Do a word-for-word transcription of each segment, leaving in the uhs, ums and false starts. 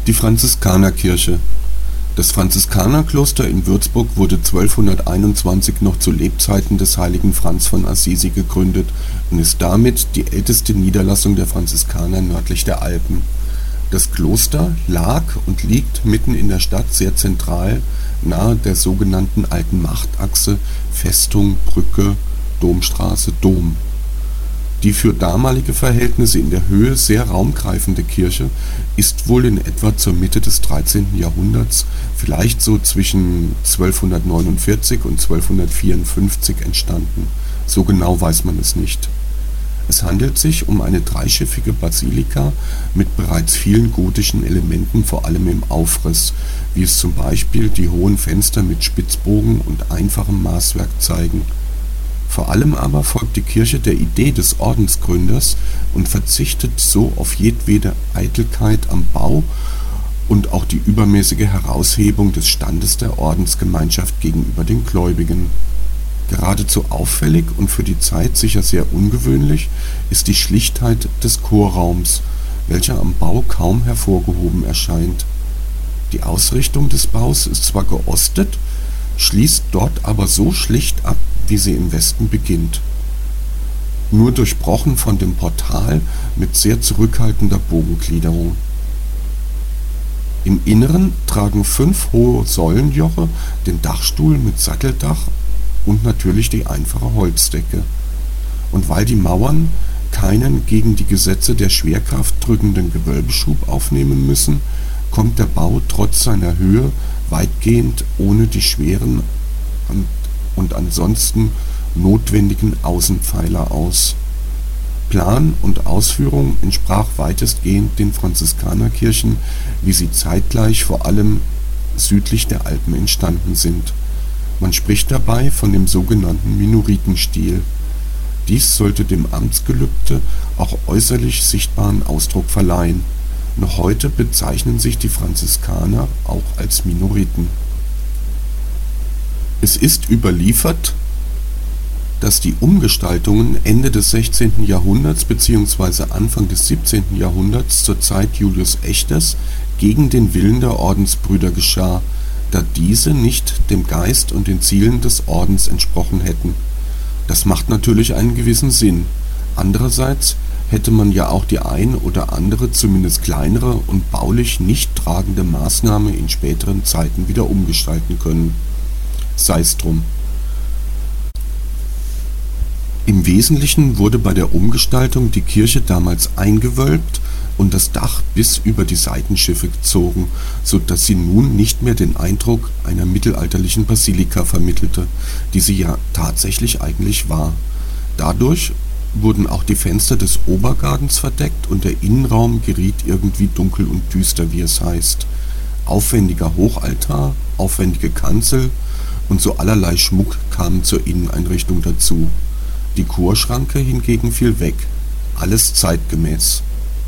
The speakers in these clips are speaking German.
Die Franziskanerkirche. Das Franziskanerkloster in Würzburg wurde zwölfhunderteinundzwanzig noch zu Lebzeiten des heiligen Franz von Assisi gegründet und ist damit die älteste Niederlassung der Franziskaner nördlich der Alpen. Das Kloster lag und liegt mitten in der Stadt sehr zentral, nahe der sogenannten Alten Machtachse Festung, Brücke, Domstraße, Dom. Die für damalige Verhältnisse in der Höhe sehr raumgreifende Kirche ist wohl in etwa zur Mitte des dreizehnten Jahrhunderts, vielleicht so zwischen zwölfhundertneunundvierzig und zwölfhundertvierundfünfzig entstanden. So genau weiß man es nicht. Es handelt sich um eine dreischiffige Basilika mit bereits vielen gotischen Elementen, vor allem im Aufriss, wie es zum Beispiel die hohen Fenster mit Spitzbogen und einfachem Maßwerk zeigen. Vor allem aber folgt die Kirche der Idee des Ordensgründers und verzichtet so auf jedwede Eitelkeit am Bau und auch die übermäßige Heraushebung des Standes der Ordensgemeinschaft gegenüber den Gläubigen. Geradezu auffällig und für die Zeit sicher sehr ungewöhnlich ist die Schlichtheit des Chorraums, welcher am Bau kaum hervorgehoben erscheint. Die Ausrichtung des Baus ist zwar geostet, schließt dort aber so schlicht ab, wie sie im Westen beginnt. Nur durchbrochen von dem Portal mit sehr zurückhaltender Bogengliederung. Im Inneren tragen fünf hohe Säulenjoche den Dachstuhl mit Satteldach und natürlich die einfache Holzdecke. Und weil die Mauern keinen gegen die Gesetze der Schwerkraft drückenden Gewölbeschub aufnehmen müssen, kommt der Bau trotz seiner Höhe weitgehend ohne die schweren und ansonsten notwendigen Außenpfeiler aus. Plan und Ausführung entsprach weitestgehend den Franziskanerkirchen, wie sie zeitgleich vor allem südlich der Alpen entstanden sind. Man spricht dabei von dem sogenannten Minoritenstil. Dies sollte dem Amtsgelübde auch äußerlich sichtbaren Ausdruck verleihen. Noch heute bezeichnen sich die Franziskaner auch als Minoriten. Es ist überliefert, dass die Umgestaltungen Ende des sechzehnten Jahrhunderts bzw. Anfang des siebzehnten Jahrhunderts zur Zeit Julius Echters gegen den Willen der Ordensbrüder geschah, da diese nicht dem Geist und den Zielen des Ordens entsprochen hätten. Das macht natürlich einen gewissen Sinn. Andererseits hätte man ja auch die ein oder andere, zumindest kleinere und baulich nicht tragende Maßnahme in späteren Zeiten wieder umgestalten können. Sei's drum. Im Wesentlichen wurde bei der Umgestaltung die Kirche damals eingewölbt und das Dach bis über die Seitenschiffe gezogen, so dass sie nun nicht mehr den Eindruck einer mittelalterlichen Basilika vermittelte, die sie ja tatsächlich eigentlich war. Dadurch wurden auch die Fenster des Obergartens verdeckt und der Innenraum geriet irgendwie dunkel und düster, wie es heißt. Aufwendiger Hochaltar, aufwendige Kanzel und so allerlei Schmuck kamen zur Inneneinrichtung dazu. Die Chorschranke hingegen fiel weg. Alles zeitgemäß.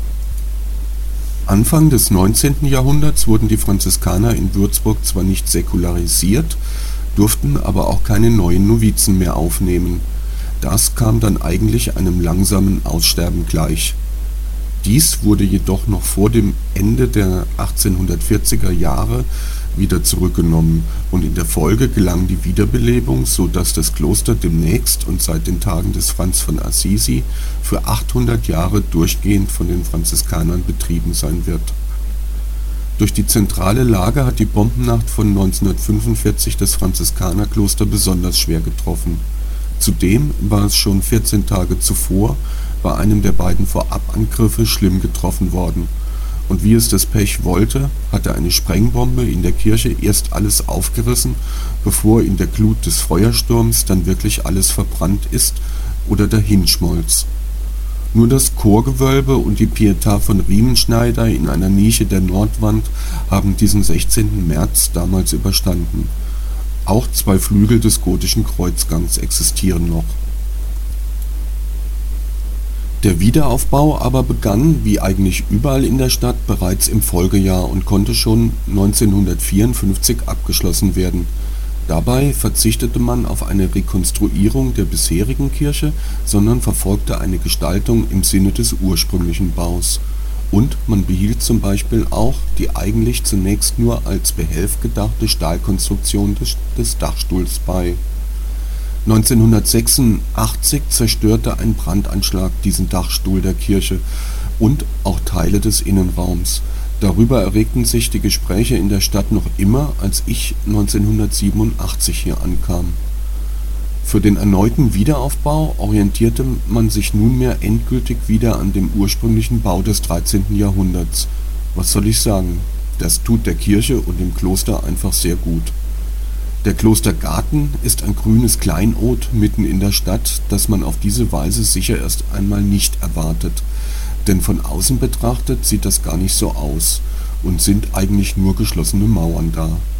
Anfang des neunzehnten Jahrhunderts wurden die Franziskaner in Würzburg zwar nicht säkularisiert, durften aber auch keine neuen Novizen mehr aufnehmen. Das kam dann eigentlich einem langsamen Aussterben gleich. Dies wurde jedoch noch vor dem Ende der achtzehnhundertvierziger Jahre wieder zurückgenommen und in der Folge gelang die Wiederbelebung, so dass das Kloster demnächst und seit den Tagen des Franz von Assisi für achthundert Jahre durchgehend von den Franziskanern betrieben sein wird. Durch die zentrale Lage hat die Bombennacht von neunzehnhundertfünfundvierzig das Franziskanerkloster besonders schwer getroffen. Zudem war es schon vierzehn Tage zuvor bei einem der beiden Vorabangriffe schlimm getroffen worden. Und wie es das Pech wollte, hatte eine Sprengbombe in der Kirche erst alles aufgerissen, bevor in der Glut des Feuersturms dann wirklich alles verbrannt ist oder dahinschmolz. Nur das Chorgewölbe und die Pietà von Riemenschneider in einer Nische der Nordwand haben diesen sechzehnten März damals überstanden. Auch zwei Flügel des gotischen Kreuzgangs existieren noch. Der Wiederaufbau aber begann, wie eigentlich überall in der Stadt, bereits im Folgejahr und konnte schon neunzehnhundertvierundfünfzig abgeschlossen werden. Dabei verzichtete man auf eine Rekonstruierung der bisherigen Kirche, sondern verfolgte eine Gestaltung im Sinne des ursprünglichen Baus. und man behielt zum Beispiel auch die eigentlich zunächst nur als Behelf gedachte Stahlkonstruktion des, des Dachstuhls bei. neunzehnhundertsechsundachtzig zerstörte ein Brandanschlag diesen Dachstuhl der Kirche und auch Teile des Innenraums. Darüber erregten sich die Gespräche in der Stadt noch immer, als ich neunzehnhundertsiebenundachtzig hier ankam. Für den erneuten Wiederaufbau orientierte man sich nunmehr endgültig wieder an dem ursprünglichen Bau des dreizehnten Jahrhunderts. Was soll ich sagen, das tut der Kirche und dem Kloster einfach sehr gut. Der Klostergarten ist ein grünes Kleinod mitten in der Stadt, das man auf diese Weise sicher erst einmal nicht erwartet. Denn von außen betrachtet sieht das gar nicht so aus und sind eigentlich nur geschlossene Mauern da.